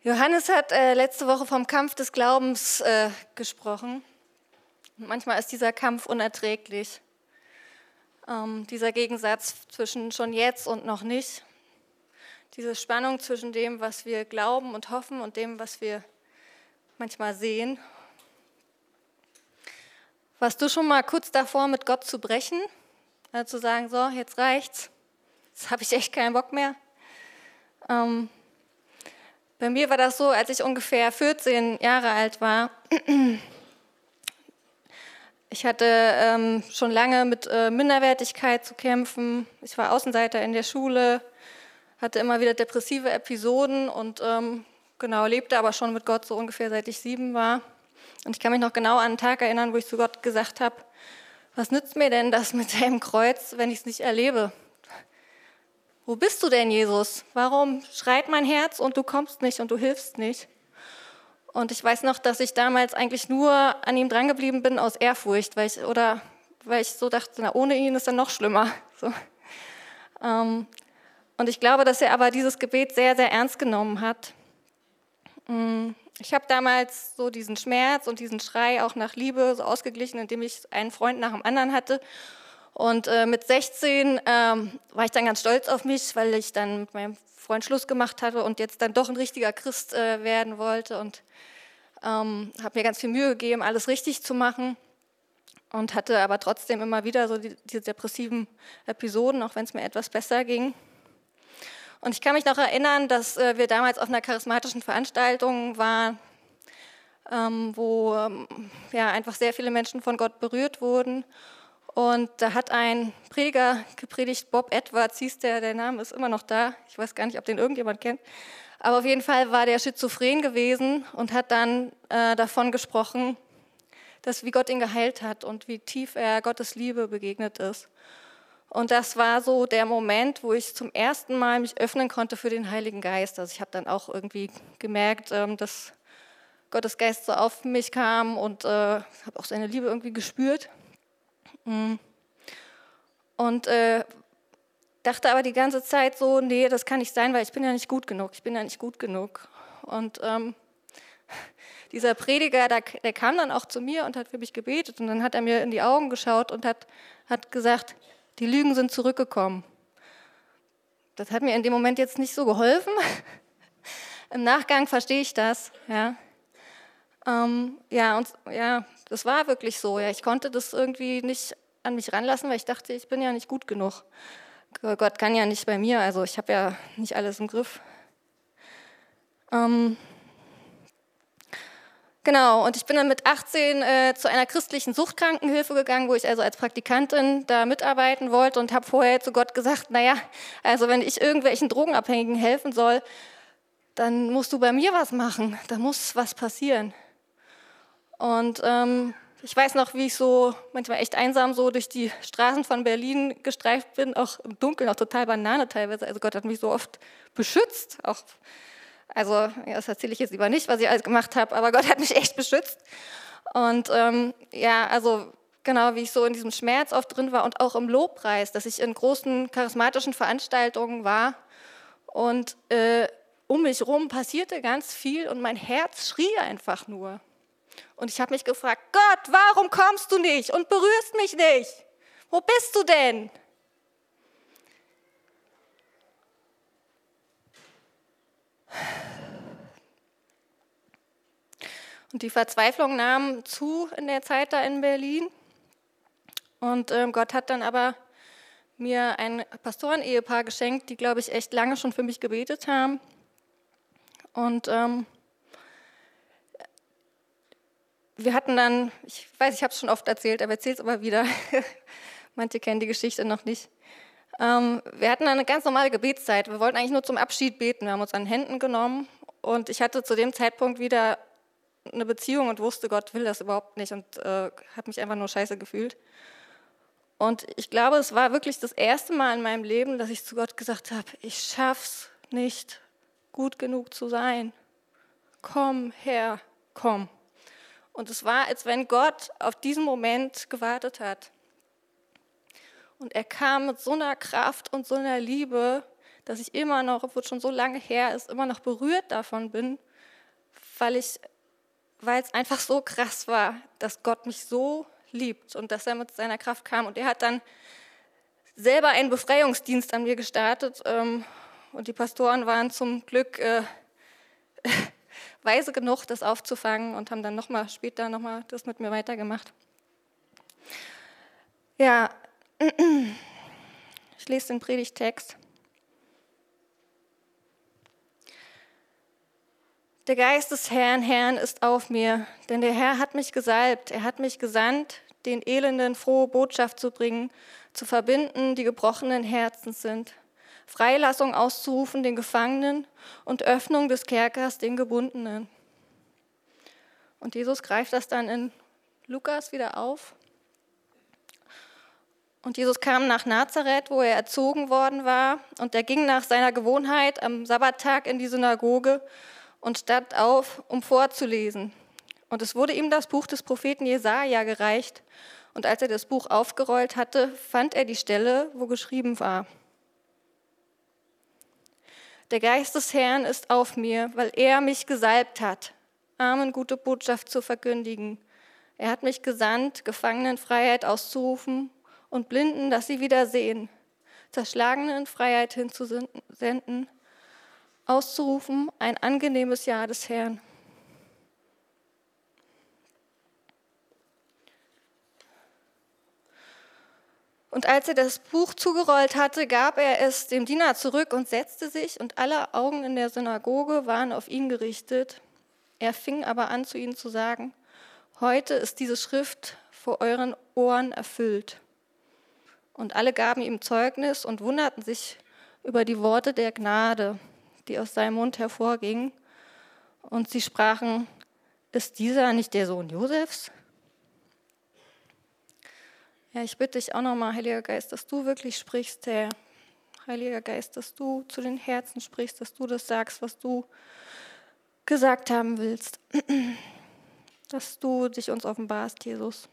Johannes hat letzte Woche vom Kampf des Glaubens gesprochen. Und manchmal ist dieser Kampf unerträglich. Dieser Gegensatz zwischen schon jetzt und noch nicht. Diese Spannung zwischen dem, was wir glauben und hoffen und dem, was wir manchmal sehen. Warst du schon mal kurz davor, mit Gott zu brechen? Also zu sagen, so, jetzt reicht's. Jetzt habe ich echt keinen Bock mehr. Bei mir war das so, als ich ungefähr 14 Jahre alt war. Ich hatte schon lange mit Minderwertigkeit zu kämpfen. Ich war Außenseiter in der Schule, hatte immer wieder depressive Episoden und lebte aber schon mit Gott so ungefähr seit ich 7 war. Und ich kann mich noch genau an einen Tag erinnern, wo ich zu Gott gesagt habe, was nützt mir denn das mit dem Kreuz, wenn ich es nicht erlebe? Wo bist du denn, Jesus? Warum schreit mein Herz und du kommst nicht und du hilfst nicht? Und ich weiß noch, dass ich damals eigentlich nur an ihm drangeblieben bin aus Ehrfurcht, weil ich so dachte, na, ohne ihn ist er noch schlimmer. So. Und ich glaube, dass er aber dieses Gebet sehr, sehr ernst genommen hat. Ich habe damals so diesen Schmerz und diesen Schrei auch nach Liebe so ausgeglichen, indem ich einen Freund nach dem anderen hatte. Und mit 16 war ich dann ganz stolz auf mich, weil ich dann mit meinem Freund Schluss gemacht hatte und jetzt dann doch ein richtiger Christ werden wollte. Und habe mir ganz viel Mühe gegeben, alles richtig zu machen. Und hatte aber trotzdem immer wieder so diese depressiven Episoden, auch wenn es mir etwas besser ging. Und ich kann mich noch erinnern, dass wir damals auf einer charismatischen Veranstaltung waren, wo einfach sehr viele Menschen von Gott berührt wurden. Und da hat ein Prediger gepredigt, Bob Edwards hieß der Name ist immer noch da. Ich weiß gar nicht, ob den irgendjemand kennt. Aber auf jeden Fall war der schizophren gewesen und hat dann davon gesprochen, wie Gott ihn geheilt hat und wie tief er Gottes Liebe begegnet ist. Und das war so der Moment, wo ich zum ersten Mal mich öffnen konnte für den Heiligen Geist. Also ich habe dann auch irgendwie gemerkt, dass Gottes Geist so auf mich kam und habe auch seine Liebe irgendwie gespürt. Und dachte aber die ganze Zeit so, nee, das kann nicht sein, weil ich bin ja nicht gut genug. Und dieser Prediger, der kam dann auch zu mir und hat für mich gebetet und dann hat er mir in die Augen geschaut und hat gesagt, die Lügen sind zurückgekommen. Das hat mir in dem Moment jetzt nicht so geholfen. Im Nachgang verstehe ich das, ja. Das war wirklich so. Ja. Ich konnte das irgendwie nicht an mich ranlassen, weil ich dachte, ich bin ja nicht gut genug. Gott kann ja nicht bei mir, also ich habe ja nicht alles im Griff. Genau, und ich bin dann mit 18 zu einer christlichen Suchtkrankenhilfe gegangen, wo ich also als Praktikantin da mitarbeiten wollte und habe vorher zu Gott gesagt, naja, also wenn ich irgendwelchen Drogenabhängigen helfen soll, dann musst du bei mir was machen, da muss was passieren. Und ich weiß noch, wie ich so manchmal echt einsam so durch die Straßen von Berlin gestreift bin, auch im Dunkeln, auch total Banane teilweise. Also Gott hat mich so oft beschützt. Das erzähle ich jetzt lieber nicht, was ich alles gemacht habe, aber Gott hat mich echt beschützt. Und genau, wie ich so in diesem Schmerz oft drin war und auch im Lobpreis, dass ich in großen charismatischen Veranstaltungen war und um mich herum passierte ganz viel und mein Herz schrie einfach nur. Und ich habe mich gefragt, Gott, warum kommst du nicht und berührst mich nicht? Wo bist du denn? Und die Verzweiflung nahm zu in der Zeit da in Berlin. Und Gott hat dann aber mir ein Pastorenehepaar geschenkt, die, glaube ich, echt lange schon für mich gebetet haben. Und wir hatten dann, ich weiß, ich habe es schon oft erzählt, aber erzähle es immer wieder. Manche kennen die Geschichte noch nicht. Wir hatten dann eine ganz normale Gebetszeit. Wir wollten eigentlich nur zum Abschied beten. Wir haben uns an den Händen genommen und ich hatte zu dem Zeitpunkt wieder eine Beziehung und wusste, Gott will das überhaupt nicht und habe mich einfach nur scheiße gefühlt. Und ich glaube, es war wirklich das erste Mal in meinem Leben, dass ich zu Gott gesagt habe, ich schaff's nicht, gut genug zu sein. Komm her, komm. Und es war, als wenn Gott auf diesen Moment gewartet hat. Und er kam mit so einer Kraft und so einer Liebe, dass ich immer noch, obwohl es schon so lange her ist, immer noch berührt davon bin, weil es einfach so krass war, dass Gott mich so liebt und dass er mit seiner Kraft kam. Und er hat dann selber einen Befreiungsdienst an mir gestartet. Und die Pastoren waren zum Glück weise genug, das aufzufangen und haben dann später nochmal das mit mir weitergemacht. Ja, ich lese den Predigttext. Der Geist des Herrn ist auf mir, denn der Herr hat mich gesalbt, er hat mich gesandt, den Elenden frohe Botschaft zu bringen, zu verbinden, die gebrochenen Herzens sind, Freilassung auszurufen den Gefangenen und Öffnung des Kerkers den Gebundenen. Und Jesus greift das dann in Lukas wieder auf. Und Jesus kam nach Nazareth, wo er erzogen worden war, und er ging nach seiner Gewohnheit am Sabbattag in die Synagoge und stand auf, um vorzulesen. Und es wurde ihm das Buch des Propheten Jesaja gereicht. Und als er das Buch aufgerollt hatte, fand er die Stelle, wo geschrieben war: Der Geist des Herrn ist auf mir, weil er mich gesalbt hat, Armen gute Botschaft zu verkündigen. Er hat mich gesandt, Gefangenen Freiheit auszurufen und Blinden, dass sie wieder sehen, Zerschlagenen Freiheit hinzusenden, auszurufen ein angenehmes Jahr des Herrn. Und als er das Buch zugerollt hatte, gab er es dem Diener zurück und setzte sich, und alle Augen in der Synagoge waren auf ihn gerichtet. Er fing aber an, zu ihnen zu sagen: Heute ist diese Schrift vor euren Ohren erfüllt. Und alle gaben ihm Zeugnis und wunderten sich über die Worte der Gnade, die aus seinem Mund hervorgingen. Und sie sprachen: Ist dieser nicht der Sohn Josefs? Ja, ich bitte dich auch nochmal, Heiliger Geist, dass du wirklich sprichst, Herr. Heiliger Geist, dass du zu den Herzen sprichst, dass du das sagst, was du gesagt haben willst. Dass du dich uns offenbarst, Jesus.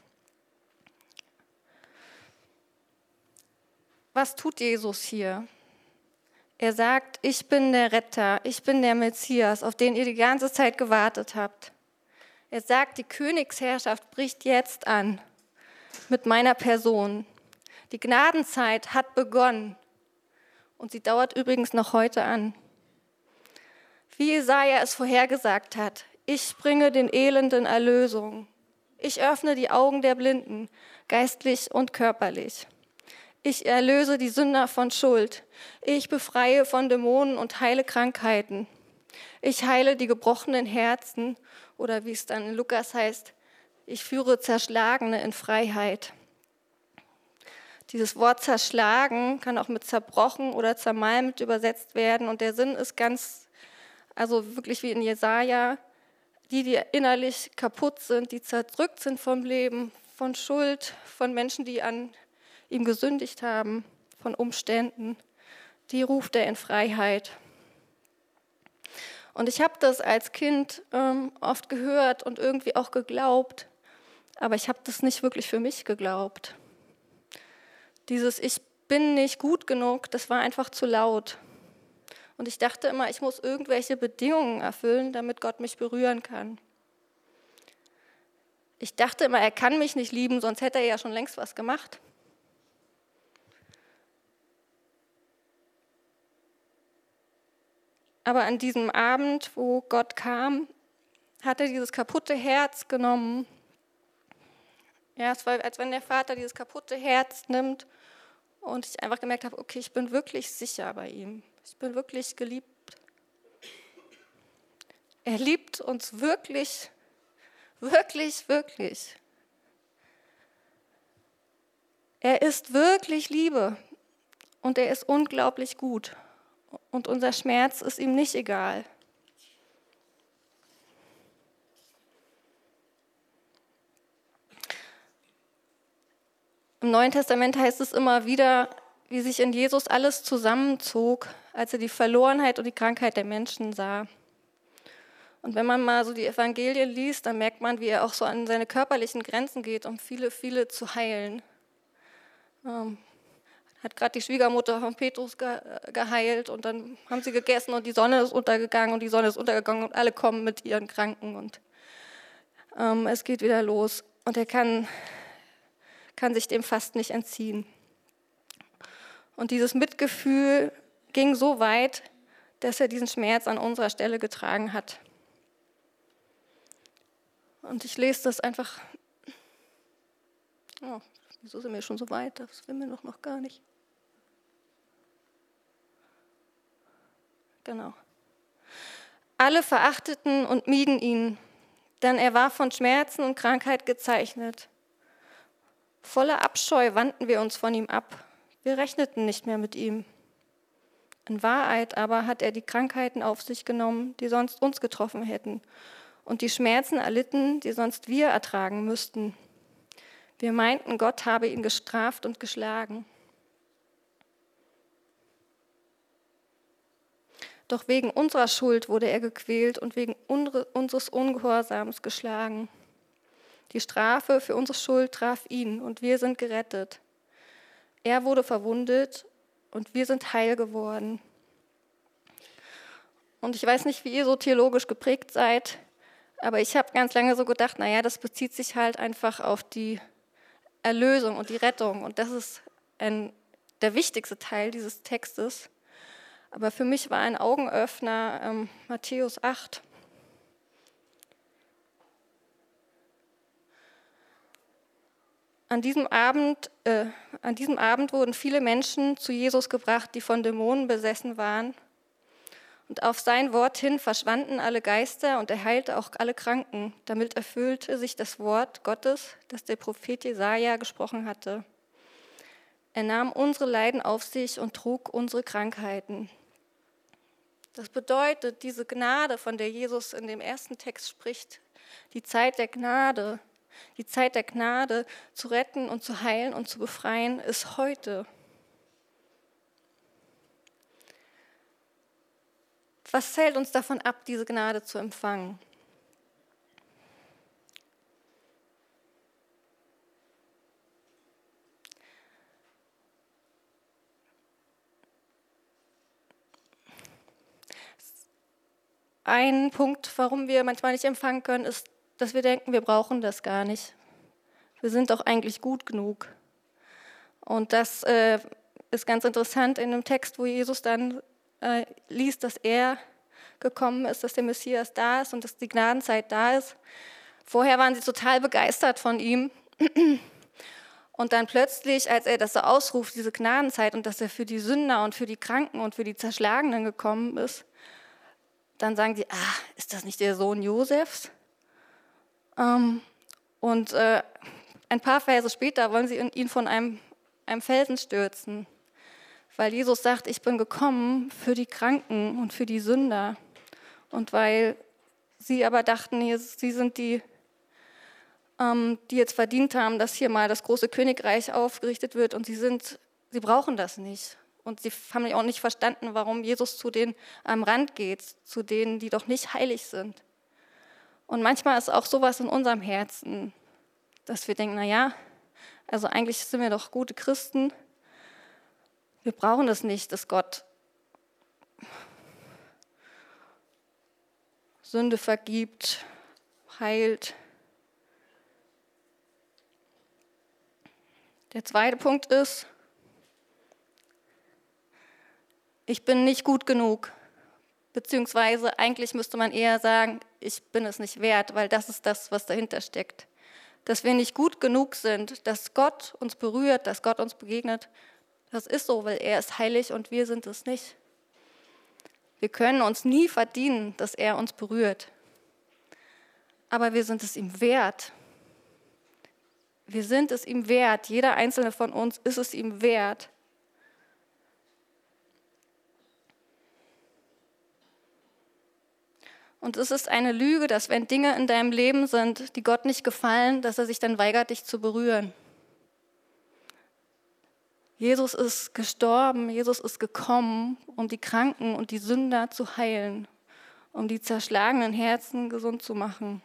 Was tut Jesus hier? Er sagt: Ich bin der Retter, ich bin der Messias, auf den ihr die ganze Zeit gewartet habt. Er sagt, die Königsherrschaft bricht jetzt an mit meiner Person. Die Gnadenzeit hat begonnen und sie dauert übrigens noch heute an. Wie Jesaja es vorhergesagt hat: Ich bringe den Elenden Erlösung. Ich öffne die Augen der Blinden, geistlich und körperlich. Ich erlöse die Sünder von Schuld. Ich befreie von Dämonen und heile Krankheiten. Ich heile die gebrochenen Herzen, oder wie es dann in Lukas heißt: Ich führe Zerschlagene in Freiheit. Dieses Wort zerschlagen kann auch mit zerbrochen oder zermalmt übersetzt werden. Und der Sinn ist wirklich wie in Jesaja: die innerlich kaputt sind, die zerdrückt sind vom Leben, von Schuld, von Menschen, die an ihm gesündigt haben, von Umständen, die ruft er in Freiheit. Und ich habe das als Kind oft gehört und irgendwie auch geglaubt, aber ich habe das nicht wirklich für mich geglaubt. Dieses Ich bin nicht gut genug, das war einfach zu laut. Und ich dachte immer, ich muss irgendwelche Bedingungen erfüllen, damit Gott mich berühren kann. Ich dachte immer, er kann mich nicht lieben, sonst hätte er ja schon längst was gemacht. Aber an diesem Abend, wo Gott kam, hat er dieses kaputte Herz genommen. Ja, es war, als wenn der Vater dieses kaputte Herz nimmt und ich einfach gemerkt habe, okay, ich bin wirklich sicher bei ihm. Ich bin wirklich geliebt. Er liebt uns wirklich, wirklich, wirklich. Er ist wirklich Liebe und er ist unglaublich gut. Und unser Schmerz ist ihm nicht egal. Im Neuen Testament heißt es immer wieder, wie sich in Jesus alles zusammenzog, als er die Verlorenheit und die Krankheit der Menschen sah. Und wenn man mal so die Evangelien liest, dann merkt man, wie er auch so an seine körperlichen Grenzen geht, um viele, viele zu heilen. hat gerade die Schwiegermutter von Petrus geheilt und dann haben sie gegessen und die Sonne ist untergegangen und alle kommen mit ihren Kranken und es geht wieder los und er kann sich dem fast nicht entziehen. Und dieses Mitgefühl ging so weit, dass er diesen Schmerz an unserer Stelle getragen hat. Und ich lese das einfach. Oh, wieso sind wir schon so weit? Das will mir doch noch gar nicht. Genau. Alle verachteten und mieden ihn, denn er war von Schmerzen und Krankheit gezeichnet. Voller Abscheu wandten wir uns von ihm ab. Wir rechneten nicht mehr mit ihm. In Wahrheit aber hat er die Krankheiten auf sich genommen, die sonst uns getroffen hätten, und die Schmerzen erlitten, die sonst wir ertragen müssten. Wir meinten, Gott habe ihn gestraft und geschlagen. Doch wegen unserer Schuld wurde er gequält und wegen unseres Ungehorsams geschlagen. Die Strafe für unsere Schuld traf ihn und wir sind gerettet. Er wurde verwundet und wir sind heil geworden. Und ich weiß nicht, wie ihr so theologisch geprägt seid, aber ich habe ganz lange so gedacht, naja, das bezieht sich halt einfach auf die Erlösung und die Rettung. Und das ist der wichtigste Teil dieses Textes. Aber für mich war ein Augenöffner Matthäus 8. An diesem Abend wurden viele Menschen zu Jesus gebracht, die von Dämonen besessen waren. Und auf sein Wort hin verschwanden alle Geister und er heilte auch alle Kranken. Damit erfüllte sich das Wort Gottes, das der Prophet Jesaja gesprochen hatte. Er nahm unsere Leiden auf sich und trug unsere Krankheiten. Das bedeutet, diese Gnade, von der Jesus in dem ersten Text spricht, die Zeit der Gnade zu retten und zu heilen und zu befreien, ist heute. Was hält uns davon ab, diese Gnade zu empfangen? Ein Punkt, warum wir manchmal nicht empfangen können, ist, dass wir denken, wir brauchen das gar nicht. Wir sind doch eigentlich gut genug. Und das ist ganz interessant in dem Text, wo Jesus dann liest, dass er gekommen ist, dass der Messias da ist und dass die Gnadenzeit da ist. Vorher waren sie total begeistert von ihm. Und dann plötzlich, als er das so ausruft, diese Gnadenzeit und dass er für die Sünder und für die Kranken und für die Zerschlagenen gekommen ist, dann sagen sie, ist das nicht der Sohn Josefs? Und ein paar Verse später wollen sie ihn von einem Felsen stürzen, weil Jesus sagt, ich bin gekommen für die Kranken und für die Sünder. Und weil sie aber dachten, sie sind die jetzt verdient haben, dass hier mal das große Königreich aufgerichtet wird und sie brauchen das nicht. Und sie haben auch nicht verstanden, warum Jesus zu denen am Rand geht, zu denen, die doch nicht heilig sind. Und manchmal ist auch sowas in unserem Herzen, dass wir denken, naja, also eigentlich sind wir doch gute Christen. Wir brauchen das nicht, dass Gott Sünde vergibt, heilt. Der zweite Punkt ist, ich bin nicht gut genug, beziehungsweise eigentlich müsste man eher sagen, ich bin es nicht wert, weil das ist das, was dahinter steckt. Dass wir nicht gut genug sind, dass Gott uns berührt, dass Gott uns begegnet, das ist so, weil er ist heilig und wir sind es nicht. Wir können uns nie verdienen, dass er uns berührt, aber wir sind es ihm wert. Wir sind es ihm wert, jeder einzelne von uns ist es ihm wert. Und es ist eine Lüge, dass wenn Dinge in deinem Leben sind, die Gott nicht gefallen, dass er sich dann weigert, dich zu berühren. Jesus ist gestorben, Jesus ist gekommen, um die Kranken und die Sünder zu heilen, um die zerschlagenen Herzen gesund zu machen.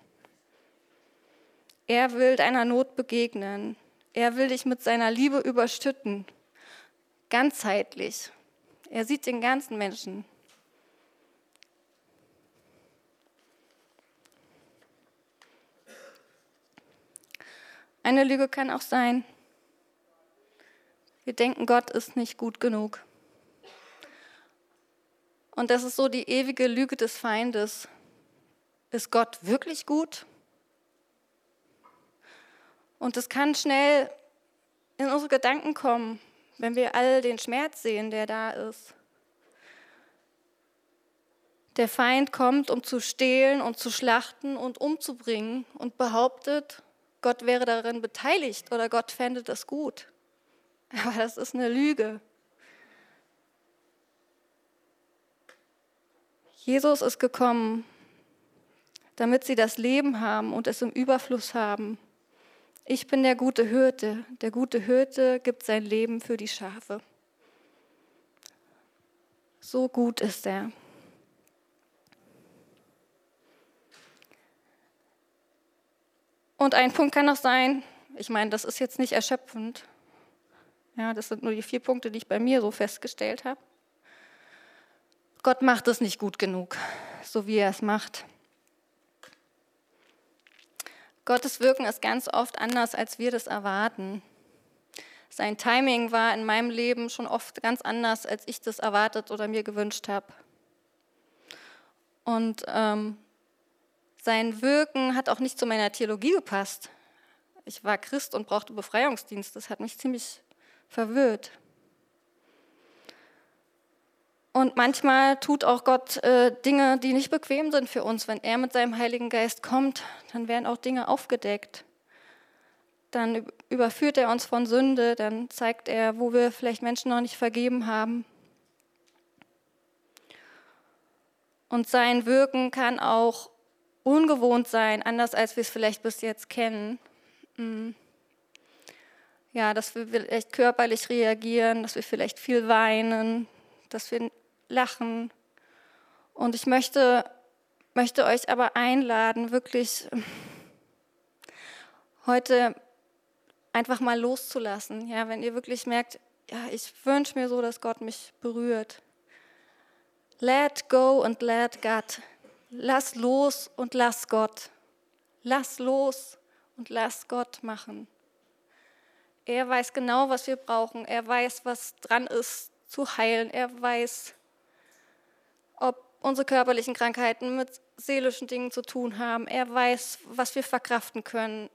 Er will deiner Not begegnen. Er will dich mit seiner Liebe überschütten. ganzheitlich. Er sieht den ganzen Menschen. Eine Lüge kann auch sein, wir denken, Gott ist nicht gut genug. Und das ist so die ewige Lüge des Feindes. Ist Gott wirklich gut? Und es kann schnell in unsere Gedanken kommen, wenn wir all den Schmerz sehen, der da ist. Der Feind kommt, um zu stehlen und zu schlachten und umzubringen und behauptet, Gott wäre darin beteiligt oder Gott fände das gut. Aber das ist eine Lüge. Jesus ist gekommen, damit sie das Leben haben und es im Überfluss haben. Ich bin der gute Hirte. Der gute Hirte gibt sein Leben für die Schafe. So gut ist er. Und ein Punkt kann noch sein, ich meine, das ist jetzt nicht erschöpfend. Ja, das sind nur die 4 Punkte, die ich bei mir so festgestellt habe. Gott macht es nicht gut genug, so wie er es macht. Gottes Wirken ist ganz oft anders, als wir das erwarten. Sein Timing war in meinem Leben schon oft ganz anders, als ich das erwartet oder mir gewünscht habe. Und sein Wirken hat auch nicht zu meiner Theologie gepasst. Ich war Christ und brauchte Befreiungsdienst. Das hat mich ziemlich verwirrt. Und manchmal tut auch Gott Dinge, die nicht bequem sind für uns. Wenn er mit seinem Heiligen Geist kommt, dann werden auch Dinge aufgedeckt. Dann überführt er uns von Sünde, dann zeigt er, wo wir vielleicht Menschen noch nicht vergeben haben. Und sein Wirken kann auch ungewohnt sein, anders als wir es vielleicht bis jetzt kennen. Ja, dass wir vielleicht körperlich reagieren, dass wir vielleicht viel weinen, dass wir lachen. Und ich möchte euch aber einladen, wirklich heute einfach mal loszulassen. Ja, wenn ihr wirklich merkt, ja, ich wünsche mir so, dass Gott mich berührt. Let go and let God. Lass los und lass Gott. Lass los und lass Gott machen. Er weiß genau, was wir brauchen. Er weiß, was dran ist, zu heilen. Er weiß, ob unsere körperlichen Krankheiten mit seelischen Dingen zu tun haben. Er weiß, was wir verkraften können.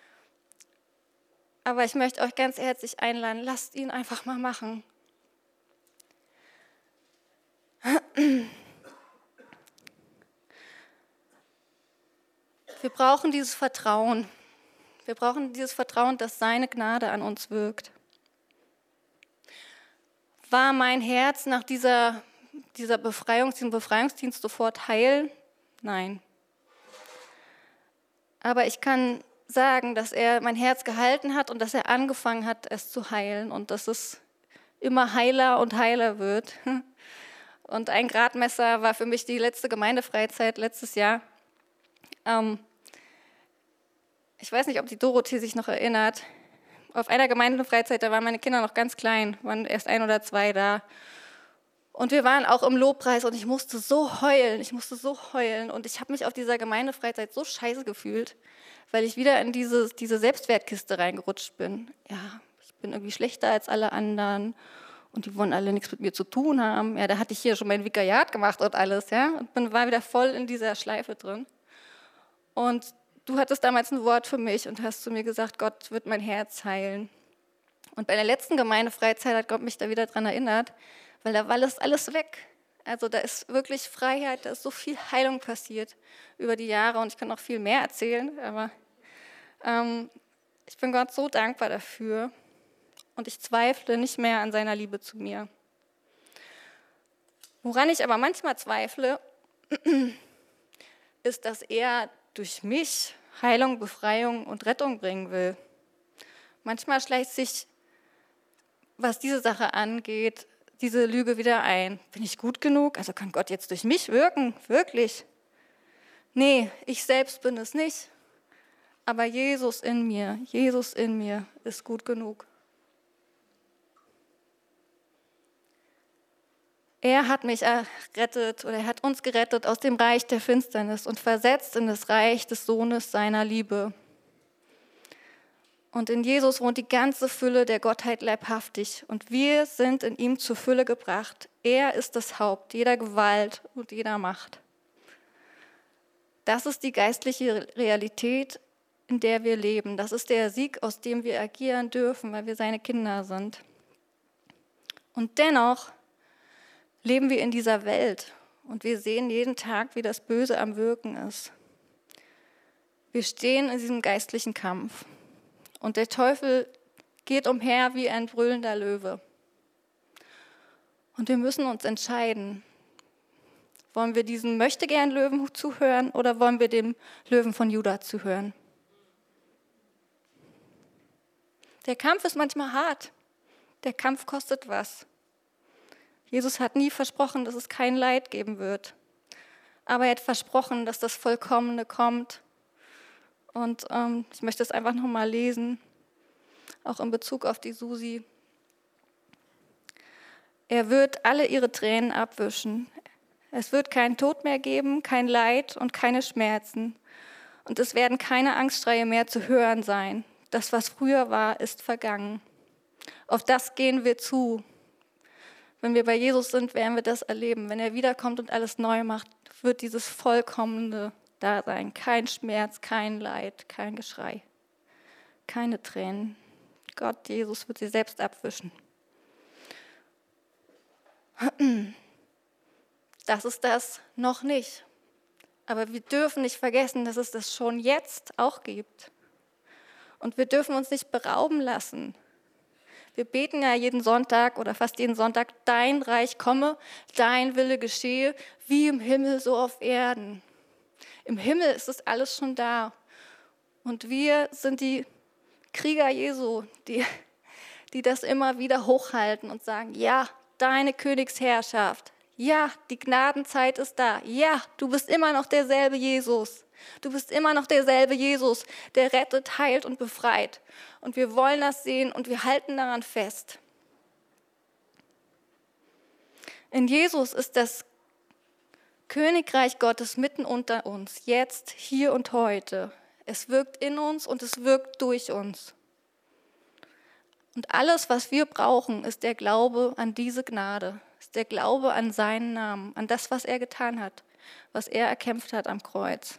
Aber ich möchte euch ganz herzlich einladen, lasst ihn einfach mal machen. Wir brauchen dieses Vertrauen. Wir brauchen dieses Vertrauen, dass seine Gnade an uns wirkt. War mein Herz nach diesem Befreiungsdienst sofort heil? Nein. Aber ich kann sagen, dass er mein Herz gehalten hat und dass er angefangen hat, es zu heilen und dass es immer heiler und heiler wird. Und ein Gradmesser war für mich die letzte Gemeindefreizeit letztes Jahr. Ich weiß nicht, ob die Dorothee sich noch erinnert. Auf einer Gemeindefreizeit, da waren meine Kinder noch ganz klein, waren erst 1 oder 2 da. Und wir waren auch im Lobpreis und ich musste so heulen. Und ich habe mich auf dieser Gemeindefreizeit so scheiße gefühlt, weil ich wieder in diese Selbstwertkiste reingerutscht bin. Ja, ich bin irgendwie schlechter als alle anderen und die wollen alle nichts mit mir zu tun haben. Ja, da hatte ich hier schon mein Vikariat gemacht und alles, ja, und war wieder voll in dieser Schleife drin. Und du hattest damals ein Wort für mich und hast zu mir gesagt, Gott wird mein Herz heilen. Und bei der letzten Gemeindefreizeit hat Gott mich da wieder dran erinnert, weil da war alles weg. Also da ist wirklich Freiheit, da ist so viel Heilung passiert über die Jahre und ich kann noch viel mehr erzählen, aber ich bin Gott so dankbar dafür und ich zweifle nicht mehr an seiner Liebe zu mir. Woran ich aber manchmal zweifle, ist, dass er durch mich Heilung, Befreiung und Rettung bringen will. Manchmal schleicht sich, was diese Sache angeht, diese Lüge wieder ein. Bin ich gut genug? Also kann Gott jetzt durch mich wirken? Wirklich? Nee, ich selbst bin es nicht. Aber Jesus in mir ist gut genug. Er hat mich errettet oder er hat uns gerettet aus dem Reich der Finsternis und versetzt in das Reich des Sohnes seiner Liebe. Und in Jesus wohnt die ganze Fülle der Gottheit leibhaftig und wir sind in ihm zur Fülle gebracht. Er ist das Haupt jeder Gewalt und jeder Macht. Das ist die geistliche Realität, in der wir leben. Das ist der Sieg, aus dem wir agieren dürfen, weil wir seine Kinder sind. Und dennoch leben wir in dieser Welt und wir sehen jeden Tag, wie das Böse am Wirken ist. Wir stehen in diesem geistlichen Kampf und der Teufel geht umher wie ein brüllender Löwe. Und wir müssen uns entscheiden, wollen wir diesem Möchtegern-Löwen zuhören oder wollen wir dem Löwen von Juda zuhören? Der Kampf ist manchmal hart. Der Kampf kostet was. Jesus hat nie versprochen, dass es kein Leid geben wird. Aber er hat versprochen, dass das Vollkommene kommt. Und ich möchte es einfach nochmal lesen, auch in Bezug auf die Susi. Er wird alle ihre Tränen abwischen. Es wird keinen Tod mehr geben, kein Leid und keine Schmerzen. Und es werden keine Angstschreie mehr zu hören sein. Das, was früher war, ist vergangen. Auf das gehen wir zu. Wenn wir bei Jesus sind, werden wir das erleben. Wenn er wiederkommt und alles neu macht, wird dieses Vollkommene da sein. Kein Schmerz, kein Leid, kein Geschrei, keine Tränen. Gott, Jesus, wird sie selbst abwischen. Das ist das noch nicht. Aber wir dürfen nicht vergessen, dass es das schon jetzt auch gibt. Und wir dürfen uns nicht berauben lassen. Wir beten ja jeden Sonntag oder fast jeden Sonntag, dein Reich komme, dein Wille geschehe, wie im Himmel, so auf Erden. Im Himmel ist es alles schon da. Und wir sind die Krieger Jesu, die das immer wieder hochhalten und sagen, ja, deine Königsherrschaft, ja, die Gnadenzeit ist da, ja, du bist immer noch derselbe Jesus. Du bist immer noch derselbe Jesus, der rettet, heilt und befreit. Und wir wollen das sehen und wir halten daran fest. In Jesus ist das Königreich Gottes mitten unter uns, jetzt, hier und heute. Es wirkt in uns und es wirkt durch uns. Und alles, was wir brauchen, ist der Glaube an diese Gnade, ist der Glaube an seinen Namen, an das, was er getan hat, was er erkämpft hat am Kreuz.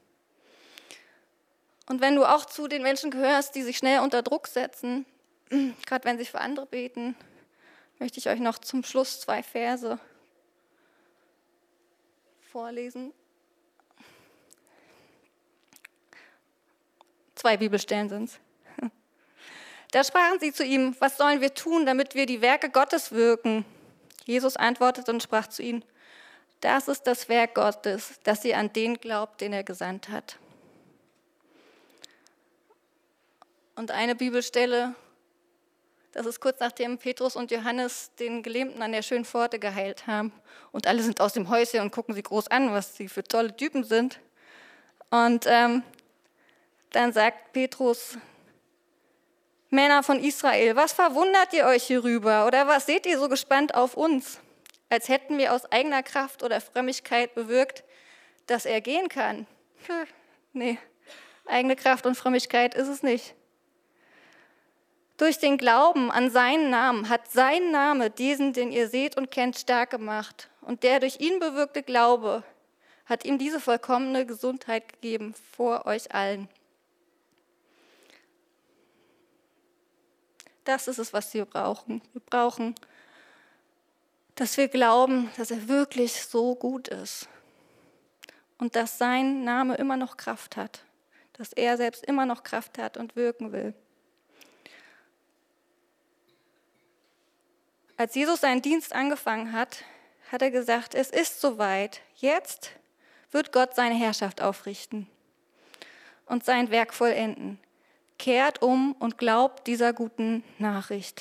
Und wenn du auch zu den Menschen gehörst, die sich schnell unter Druck setzen, gerade wenn sie für andere beten, möchte ich euch noch zum Schluss 2 Verse vorlesen. 2 Bibelstellen sind es. Da sprachen sie zu ihm, was sollen wir tun, damit wir die Werke Gottes wirken? Jesus antwortete und sprach zu ihnen, das ist das Werk Gottes, dass ihr an den glaubt, den er gesandt hat. Und eine Bibelstelle, das ist kurz nachdem Petrus und Johannes den Gelähmten an der schönen Pforte geheilt haben. Und alle sind aus dem Häuschen und gucken sie groß an, was sie für tolle Typen sind. Und dann sagt Petrus, Männer von Israel, was verwundert ihr euch hierüber? Oder was seht ihr so gespannt auf uns? Als hätten wir aus eigener Kraft oder Frömmigkeit bewirkt, dass er gehen kann. Nee, eigene Kraft und Frömmigkeit ist es nicht. Durch den Glauben an seinen Namen hat sein Name diesen, den ihr seht und kennt, stark gemacht. Und der durch ihn bewirkte Glaube hat ihm diese vollkommene Gesundheit gegeben vor euch allen. Das ist es, was wir brauchen. Wir brauchen, dass wir glauben, dass er wirklich so gut ist. Und dass sein Name immer noch Kraft hat. Dass er selbst immer noch Kraft hat und wirken will. Als Jesus seinen Dienst angefangen hat, hat er gesagt, es ist soweit. Jetzt wird Gott seine Herrschaft aufrichten und sein Werk vollenden. Kehrt um und glaubt dieser guten Nachricht.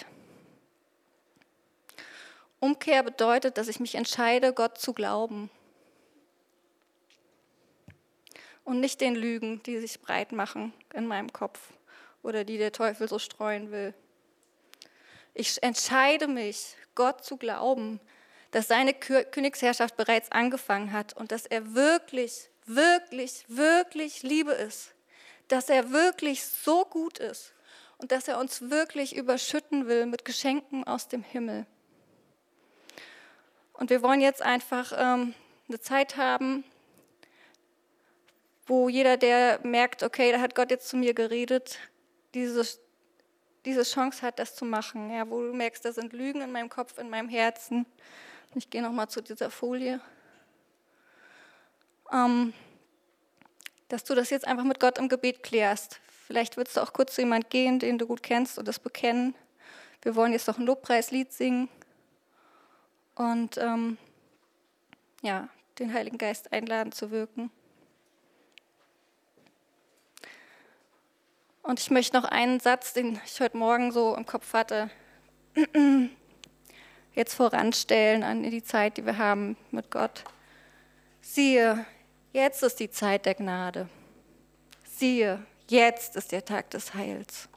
Umkehr bedeutet, dass ich mich entscheide, Gott zu glauben. Und nicht den Lügen, die sich breit machen in meinem Kopf oder die der Teufel so streuen will. Ich entscheide mich, Gott zu glauben, dass seine Königsherrschaft bereits angefangen hat und dass er wirklich, wirklich, wirklich Liebe ist, dass er wirklich so gut ist und dass er uns wirklich überschütten will mit Geschenken aus dem Himmel. Und wir wollen jetzt einfach eine Zeit haben, wo jeder, der merkt, okay, da hat Gott jetzt zu mir geredet, diese Chance hat, das zu machen. Ja, wo du merkst, da sind Lügen in meinem Kopf, in meinem Herzen. Ich gehe nochmal zu dieser Folie. Dass du das jetzt einfach mit Gott im Gebet klärst. Vielleicht würdest du auch kurz zu jemandem gehen, den du gut kennst und das bekennen. Wir wollen jetzt noch ein Lobpreislied singen und den Heiligen Geist einladen zu wirken. Und ich möchte noch einen Satz, den ich heute Morgen so im Kopf hatte, jetzt voranstellen an die Zeit, die wir haben mit Gott. Siehe, jetzt ist die Zeit der Gnade. Siehe, jetzt ist der Tag des Heils.